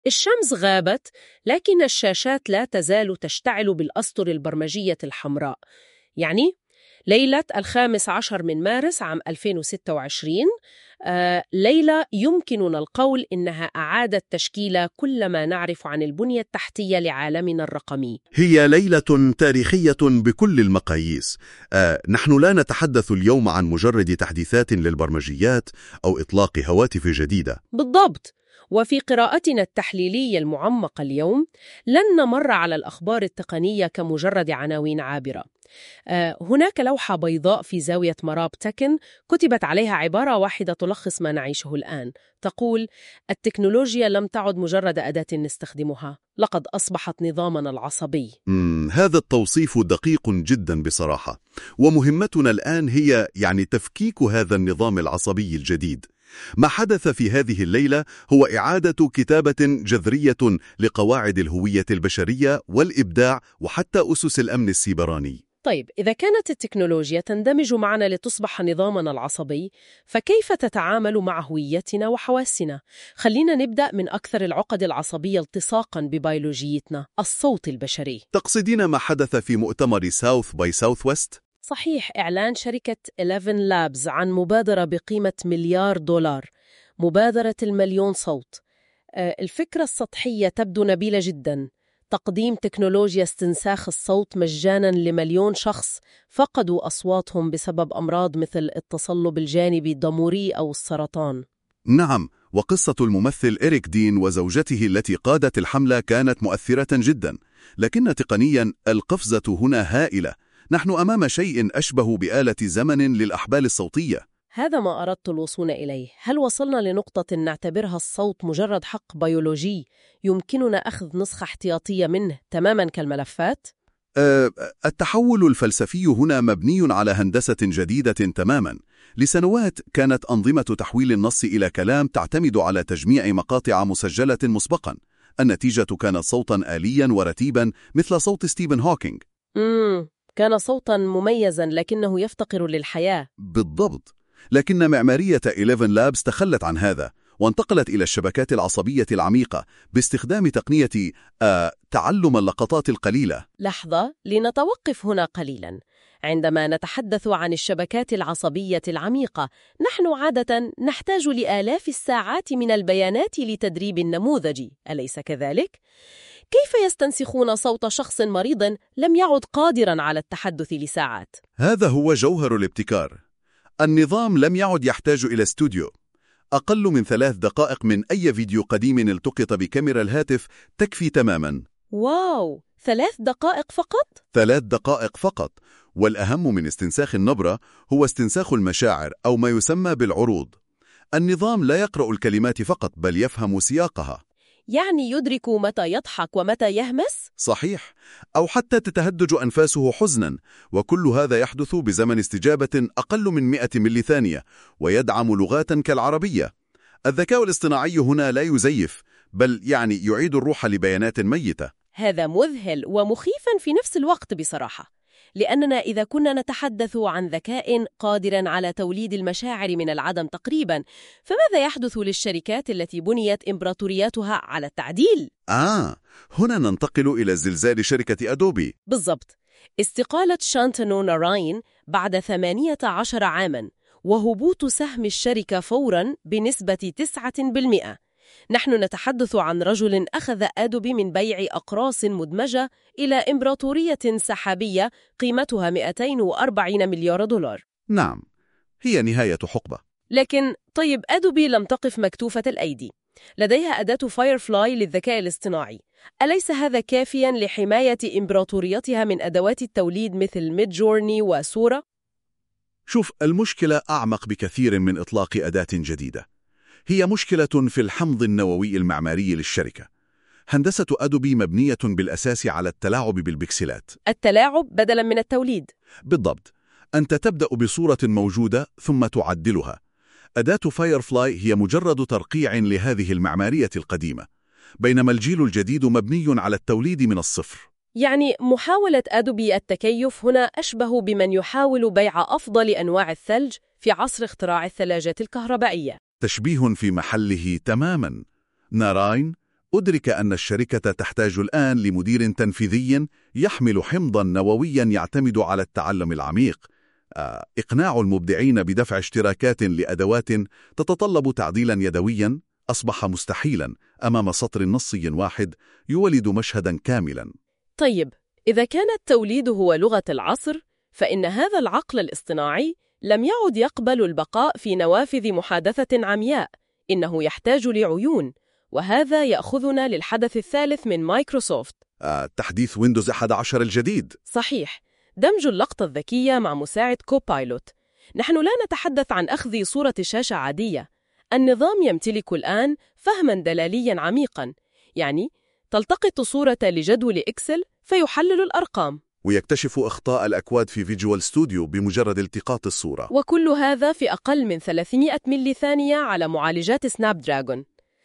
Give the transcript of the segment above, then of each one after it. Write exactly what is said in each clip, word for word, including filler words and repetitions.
الشمس غابت، لكن الشاشات لا تزال تشتعل بالأسطر البرمجية الحمراء. يعني ليلة الخامس عشر من مارس عام ألفين وستة وعشرين، آه ليلة يمكننا القول إنها أعادت تشكيل كل ما نعرف عن البنية التحتية لعالمنا الرقمي. هي ليلة تاريخية بكل المقاييس. آه نحن لا نتحدث اليوم عن مجرد تحديثات للبرمجيات أو إطلاق هواتف جديدة. بالضبط. وفي قراءتنا التحليلية المعمقة اليوم لن نمر على الأخبار التقنية كمجرد عناوين عابرة. آه، هناك لوحة بيضاء في زاوية مراب تكن كتبت عليها عبارة واحدة تلخص ما نعيشه الآن. تقول: التكنولوجيا لم تعد مجرد أداة نستخدمها، لقد أصبحت نظامنا العصبي. مم، هذا التوصيف دقيق جدا بصراحة، ومهمتنا الآن هي يعني تفكيك هذا النظام العصبي الجديد. ما حدث في هذه الليلة هو إعادة كتابة جذرية لقواعد الهوية البشرية والإبداع وحتى أسس الأمن السيبراني. طيب، إذا كانت التكنولوجيا تندمج معنا لتصبح نظامنا العصبي، فكيف تتعامل مع هويتنا وحواسنا؟ خلينا نبدأ من أكثر العقد العصبية التصاقاً ببيولوجيتنا، الصوت البشري. تقصدين ما حدث في مؤتمر ساوث باي ساوث ويست؟ صحيح، إعلان شركة إليفن لابز عن مبادرة بقيمة مليار دولار، مبادرة المليون صوت. الفكرة السطحية تبدو نبيلة جداً، تقديم تكنولوجيا استنساخ الصوت مجاناً لمليون شخص فقدوا أصواتهم بسبب أمراض مثل التصلب الجانبي الضموري أو السرطان. نعم، وقصة الممثل إريك دين وزوجته التي قادت الحملة كانت مؤثرة جدا، لكن تقنيا القفزة هنا هائلة. نحن أمام شيء أشبه بآلة زمن للأحبال الصوتية. هذا ما أردت الوصول إليه. هل وصلنا لنقطة نعتبرها الصوت مجرد حق بيولوجي يمكننا أخذ نسخة احتياطية منه تماماً كالملفات؟ أه التحول الفلسفي هنا مبني على هندسة جديدة تماماً. لسنوات كانت أنظمة تحويل النص إلى كلام تعتمد على تجميع مقاطع مسجلة مسبقاً. النتيجة كانت صوتاً آلياً ورتيباً مثل صوت ستيفن هوكينغ. مم. كان صوتاً مميزاً لكنه يفتقر للحياة. بالضبط. لكن معمارية إليفن لابس تخلت عن هذا وانتقلت إلى الشبكات العصبية العميقة باستخدام تقنية آه تعلم اللقطات القليلة. لحظة، لنتوقف هنا قليلاً. عندما نتحدث عن الشبكات العصبية العميقة، نحن عادة نحتاج لآلاف الساعات من البيانات لتدريب النموذج، أليس كذلك؟ كيف يستنسخون صوت شخص مريض لم يعد قادراً على التحدث لساعات؟ هذا هو جوهر الابتكار. النظام لم يعد يحتاج إلى استوديو. أقل من ثلاث دقائق من أي فيديو قديم التقط بكاميرا الهاتف تكفي تماماً. واو، ثلاث دقائق فقط؟ ثلاث دقائق فقط. والأهم من استنساخ النبرة هو استنساخ المشاعر أو ما يسمى بالعروض. النظام لا يقرأ الكلمات فقط بل يفهم سياقها. يعني يدرك متى يضحك ومتى يهمس؟ صحيح، أو حتى تتهدج أنفاسه حزناً، وكل هذا يحدث بزمن استجابة أقل من مئة ملي ثانية، ويدعم لغات كالعربية. الذكاء الاصطناعي هنا لا يزيف، بل يعني يعيد الروح لبيانات ميتة. هذا مذهل ومخيفاً في نفس الوقت بصراحة، لأننا إذا كنا نتحدث عن ذكاء قادر على توليد المشاعر من العدم تقريباً، فماذا يحدث للشركات التي بنيت إمبراطورياتها على التعديل؟ آه، هنا ننتقل إلى زلزال شركة أدوبي. بالضبط. استقالة شانتانو ناراين بعد ثمانية عشر عاماً، وهبوط سهم الشركة فوراً بنسبة تسعة بالمئة. نحن نتحدث عن رجل أخذ أدوبي من بيع أقراص مدمجة إلى إمبراطورية سحابية قيمتها مئتين وأربعين مليار دولار. نعم، هي نهاية حقبة. لكن طيب، أدوبي لم تقف مكتوفة الأيدي. لديها أداة فايرفلاي للذكاء الاصطناعي. أليس هذا كافياً لحماية إمبراطوريتها من أدوات التوليد مثل ميدجورني وسورة؟ شوف، المشكلة أعمق بكثير من إطلاق أداة جديدة. هي مشكلة في الحمض النووي المعماري للشركة. هندسة أدوبي مبنية بالأساس على التلاعب بالبكسلات. التلاعب بدلاً من التوليد. بالضبط. أنت تبدأ بصورة موجودة ثم تعدلها. أداة فايرفلاي هي مجرد ترقيع لهذه المعمارية القديمة، بينما الجيل الجديد مبني على التوليد من الصفر. يعني محاولة أدوبي التكيف هنا أشبه بمن يحاول بيع أفضل أنواع الثلج في عصر اختراع الثلاجات الكهربائية. تشبيه في محله تماماً. ناراين أدرك أن الشركة تحتاج الآن لمدير تنفيذي يحمل حمضاً نووياً يعتمد على التعلم العميق. آه، إقناع المبدعين بدفع اشتراكات لأدوات تتطلب تعديلاً يدوياً أصبح مستحيلاً أمام سطر نصي واحد يولد مشهداً كاملاً. طيب، إذا كان التوليد هو لغة العصر، فإن هذا العقل الاصطناعي لم يعد يقبل البقاء في نوافذ محادثة عمياء، إنه يحتاج لعيون، وهذا يأخذنا للحدث الثالث من مايكروسوفت. آه، تحديث ويندوز أحد عشر الجديد. صحيح، دمج اللقطة الذكية مع مساعد كوبايلوت. نحن لا نتحدث عن أخذ صورة شاشة عادية. النظام يمتلك الآن فهماً دلالياً عميقاً، يعني تلتقط صورة لجدول إكسل فيحلل الأرقام، ويكتشف أخطاء الأكواد في فيجوال ستوديو بمجرد التقاط الصورة. وكل هذا في أقل من ثلاثمائة ملي ثانية على معالجات سناب دراجون.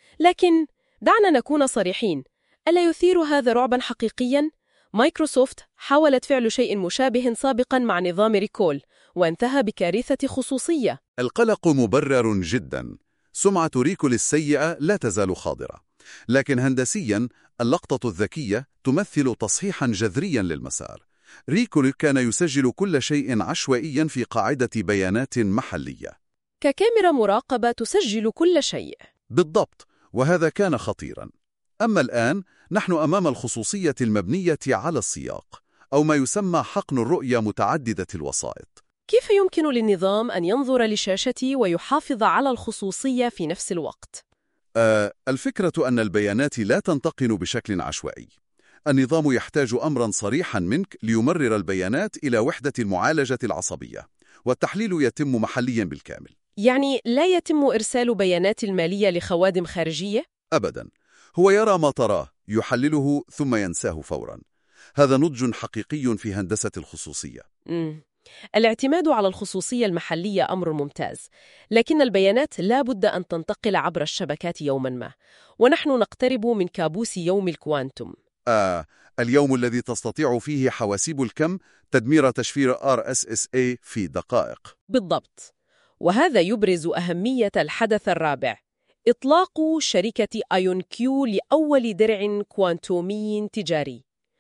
لكن دعنا نكون صريحين، ألا يثير هذا رعباً حقيقياً؟ مايكروسوفت حاولت فعل شيء مشابه سابقاً مع نظام ريكول، وانتهى بكارثة خصوصية. القلق مبرر جداً. سمعة ريكول السيئة لا تزال خاضرة، لكن هندسياً اللقطة الذكية تمثل تصحيحاً جذرياً للمسار. ريكول كان يسجل كل شيء عشوائياً في قاعدة بيانات محلية، ككاميرا مراقبة تسجل كل شيء. بالضبط، وهذا كان خطيراً. أما الآن نحن أمام الخصوصية المبنية على السياق، أو ما يسمى حقن الرؤية متعددة الوسائط. كيف يمكن للنظام أن ينظر لشاشتي ويحافظ على الخصوصية في نفس الوقت؟ آه، الفكرة أن البيانات لا تنتقل بشكل عشوائي. النظام يحتاج أمراً صريحاً منك ليمرر البيانات إلى وحدة المعالجة العصبية، والتحليل يتم محلياً بالكامل. يعني لا يتم إرسال بيانات المالية لخوادم خارجية؟ أبداً، هو يرى ما تراه، يحلله ثم ينساه فوراً. هذا نضج حقيقي في هندسة الخصوصية. مم. الاعتماد على الخصوصية المحلية أمر ممتاز، لكن البيانات لا بد أن تنتقل عبر الشبكات يوماً ما، ونحن نقترب من كابوس يوم الكوانتم. آه، اليوم الذي تستطيع فيه حواسيب الكم تدمير تشفير آر إس إس إيه في دقائق. بالضبط، وهذا يبرز أهمية الحدث الرابع، إطلاق شركة آيون كيو لأول درع كوانتومي تجاري.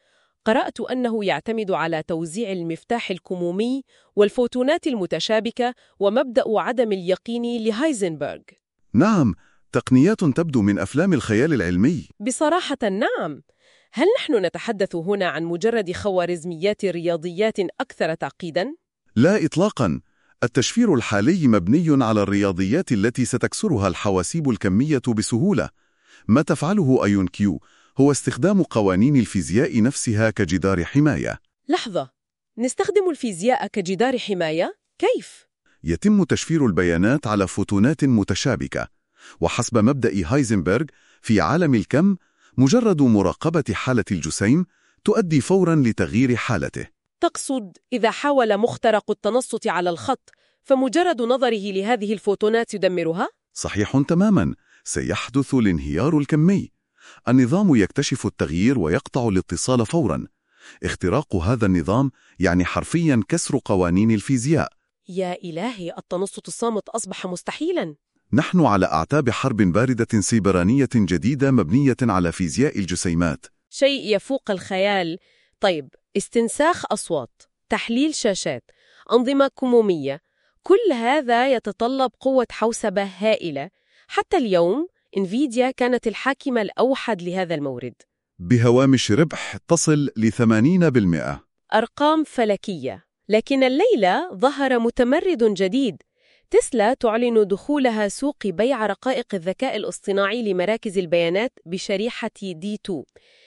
قرأت أنه يعتمد على توزيع المفتاح الكمومي والفوتونات المتشابكة ومبدأ عدم اليقين لهايزنبرغ. نعم، تقنيات تبدو من أفلام الخيال العلمي. بصراحة نعم. هل نحن نتحدث هنا عن مجرد خوارزميات رياضيات أكثر تعقيداً؟ لا إطلاقاً. التشفير الحالي مبني على الرياضيات التي ستكسرها الحواسيب الكمية بسهولة. ما تفعله آيون كيو هو استخدام قوانين الفيزياء نفسها كجدار حماية. لحظة، نستخدم الفيزياء كجدار حماية؟ كيف؟ يتم تشفير البيانات على فوتونات متشابكة، وحسب مبدأ هايزنبرغ في عالم الكم، مجرد مراقبة حالة الجسيم تؤدي فوراً لتغيير حالته. تقصد إذا حاول مخترق التنصت على الخط فمجرد نظره لهذه الفوتونات يدمرها؟ صحيح تماماً، سيحدث الانهيار الكمي. النظام يكتشف التغيير ويقطع الاتصال فوراً. اختراق هذا النظام يعني حرفياً كسر قوانين الفيزياء. يا إلهي، التنصت الصامت أصبح مستحيلاً. نحن على أعتاب حرب باردة سيبرانية جديدة مبنية على فيزياء الجسيمات. شيء يفوق الخيال. طيب، استنساخ أصوات، تحليل شاشات، أنظمة كمومية، كل هذا يتطلب قوة حوسبة هائلة. حتى اليوم إنفيديا كانت الحاكمة الأوحد لهذا المورد، بهوامش ربح تصل ل ثمانين بالمئة. أرقام فلكية. لكن الليلة ظهر متمرد جديد. تسلا تعلن دخولها سوق بيع رقائق الذكاء الاصطناعي لمراكز البيانات بشريحة دي اثنين.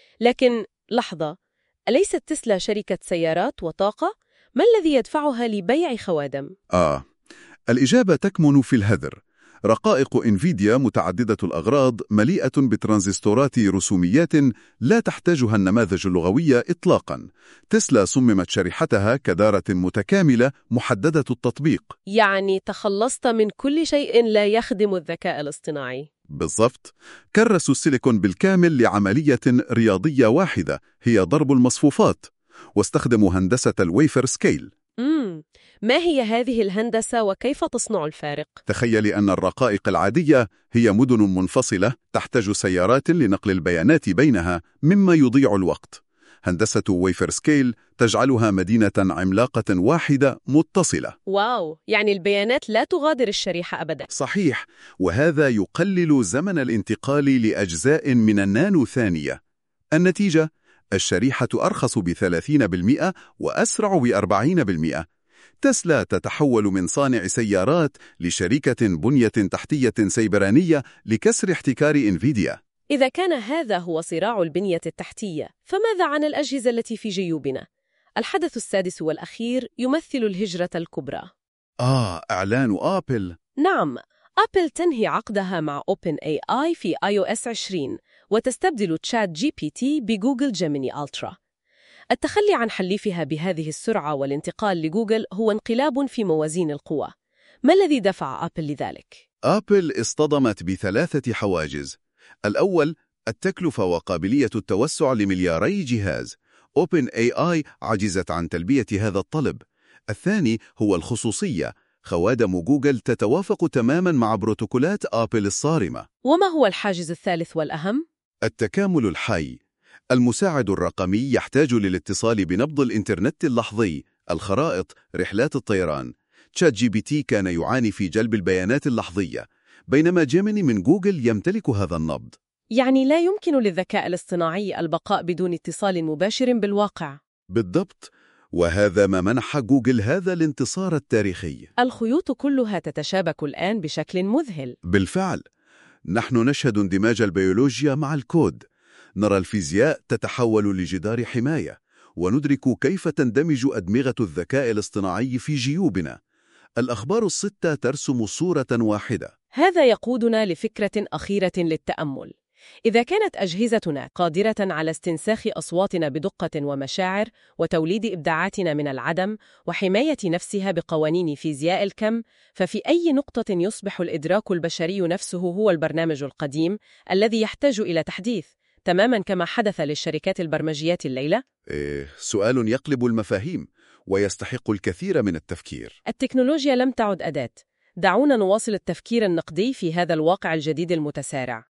لكن لحظة، أليست تسلا شركة سيارات وطاقة؟ ما الذي يدفعها لبيع خوادم؟ آه، الإجابة تكمن في الهذر. رقائق إنفيديا متعددة الأغراض مليئة بترانزستورات رسوميات لا تحتاجها النماذج اللغوية إطلاقاً. تسلا صممت شريحتها كدارة متكاملة محددة التطبيق. يعني تخلصت من كل شيء لا يخدم الذكاء الاصطناعي. بالضبط، كرسوا السيليكون بالكامل لعملية رياضية واحدة هي ضرب المصفوفات، واستخدموا هندسة الويفر سكيل. مم. ما هي هذه الهندسة وكيف تصنع الفارق؟ تخيلي أن الرقائق العادية هي مدن منفصلة تحتاج سيارات لنقل البيانات بينها مما يضيع الوقت. هندسة ويفر سكيل تجعلها مدينة عملاقة واحدة متصلة. واو، يعني البيانات لا تغادر الشريحة أبدا. صحيح، وهذا يقلل زمن الانتقال لأجزاء من النانو ثانية. النتيجة: الشريحة أرخص بثلاثين بالمئة وأسرع بأربعين بالمئة. تسلا تتحول من صانع سيارات لشركة بنية تحتية سيبرانية لكسر احتكار إنفيديا. إذا كان هذا هو صراع البنية التحتية، فماذا عن الأجهزة التي في جيوبنا؟ الحدث السادس والأخير يمثل الهجرة الكبرى. آه، إعلان آبل. نعم، آبل تنهي عقدها مع أوبن إيه آي في آي أو إس عشرين وتستبدل تشات جي بي تي بجوجل جيميني ألترا. التخلي عن حليفها بهذه السرعة والانتقال لجوجل هو انقلاب في موازين القوى. ما الذي دفع آبل لذلك؟ آبل اصطدمت بثلاثة حواجز. الأول، التكلفة وقابلية التوسع لملياري جهاز. أوبن إيه آي عجزت عن تلبية هذا الطلب. الثاني هو الخصوصية. خوادم جوجل تتوافق تماما مع بروتوكولات آبل الصارمة. وما هو الحاجز الثالث والأهم؟ التكامل الحي. المساعد الرقمي يحتاج للاتصال بنبض الإنترنت اللحظي، الخرائط، رحلات الطيران. تشات جي بي تي كان يعاني في جلب البيانات اللحظية، بينما جيميني من جوجل يمتلك هذا النبض. يعني لا يمكن للذكاء الاصطناعي البقاء بدون اتصال مباشر بالواقع. بالضبط، وهذا ما منح جوجل هذا الانتصار التاريخي. الخيوط كلها تتشابك الآن بشكل مذهل. بالفعل، نحن نشهد اندماج البيولوجيا مع الكود. نرى الفيزياء تتحول لجدار حماية، وندرك كيف تندمج أدمغة الذكاء الاصطناعي في جيوبنا. الأخبار الستة ترسم صورة واحدة. هذا يقودنا لفكرة أخيرة للتأمل. إذا كانت أجهزتنا قادرة على استنساخ أصواتنا بدقة ومشاعر وتوليد إبداعاتنا من العدم وحماية نفسها بقوانين فيزياء الكم، ففي أي نقطة يصبح الإدراك البشري نفسه هو البرنامج القديم الذي يحتاج إلى تحديث، تماماً كما حدث للشركات البرمجيات الليلة؟ إيه، سؤال يقلب المفاهيم ويستحق الكثير من التفكير. التكنولوجيا لم تعد أداة. دعونا نواصل التفكير النقدي في هذا الواقع الجديد المتسارع.